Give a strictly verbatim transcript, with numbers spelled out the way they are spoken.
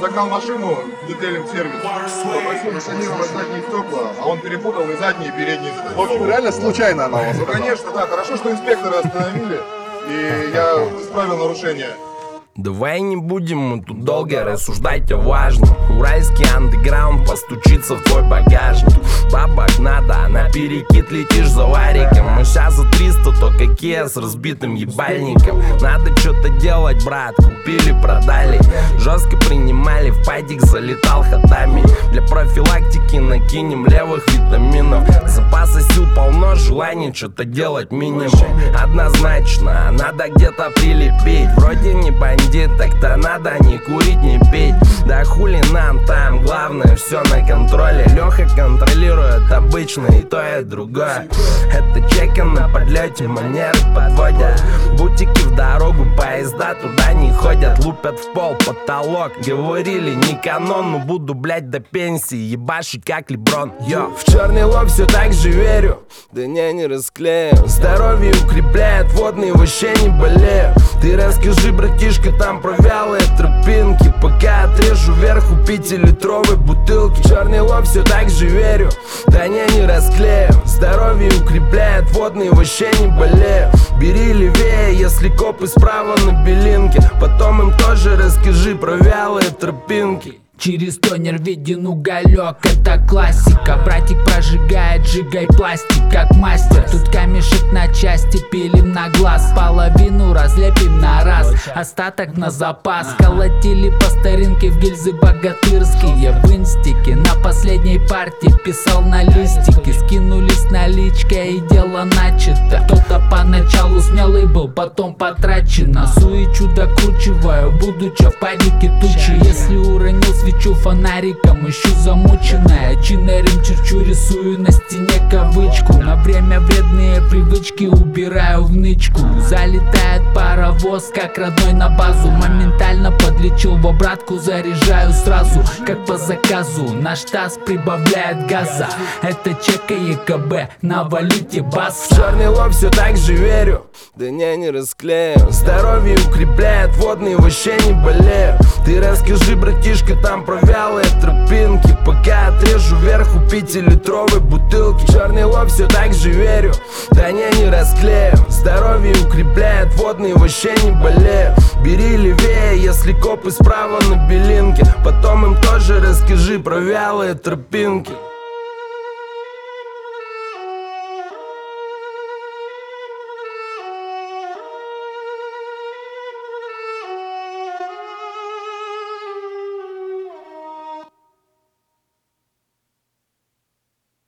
загнал машину в детейлинг-сервис, попросил затонировать задние стекла, а он перепутал и задние, и передние. В общем, реально случайно она у вас? Ну, конечно, да. Хорошо, что инспекторы остановили, и я исправил нарушение. Давай не будем мы тут долго рассуждать о важном. Уральский андеграунд постучится в твой багажник. Бабок надо, а на перекид летишь за вариком. Мы сейчас за триста, то какие с разбитым ебальником. Надо что-то делать, брат, купили, продали. Жестко принимали, в падик залетал ходами. Для профилактики накинем левых витаминов. Запаса сил полно, желание что-то делать минимум. Однозначно, надо где-то прилепить. Вроде не бандит, так-то надо не курить, не пить. Да хули нам там, главное все на контроле. Леха контролирует обычно и то, и другое. Это чеки на подлете, манеры подводят. Бутики в дорогу, поезда туда не ходят. Лупят в пол, потолок. Говорили не канон, но буду, блять, до пенсии ебашить как Леброн. Йо, в черный лоб все так же верю. Да не, не расклею. Здоровье укрепляет, водные вообще не болею. Ты расскажи, братишка, там про вялые тропинки. Пока отрежу вверху пятилитровой бутылки. Черный лоб все так же верю. Да не, не расклею. Здоровье укрепляет, водные вообще не болею. Бери левее, если копы справа на белинке. Потом им тоже расскажи про вялые тропинки. Через тонер виден уголек, это классика. Братик прожигает, сжигай пластик, как мастер. Тут камешек на части пилим на глаз. Половину разлепим на раз, остаток на запас. Колотили по старинке в гильзы богатырские. В инстике на последней партии писал на листике. Скинулись наличкой и дело начато. Кто-то поначалу смелый был, потом потрачено. Суечу докручиваю, будучи в падике тучи. Если уронил свечу фонариком, ищу замученная. Чинерим черчу, рисую на стене кавычку. На время вредные привычки убираю в нычку. Залетает паровоз, как родной на базу. Моментально подлечил в обратку, заряжаю сразу, как по заказу. Наш таз прибавляет газа. Это чека ЕКБ на валюте бас. В черный лоб все так же верю. Да не, не расклею. Здоровье укрепляет, водные вообще не болею. Ты расскажи, братишка, там про вялые тропинки. Пока отрежу вверху пятилитровой бутылки. Черный лоб все так же верю. Да не, не расклею. Здоровье укрепляет, водные вообще не болею. Бери левее, если копы справа на белинке. Потом им тоже расскажи про вялые тропинки.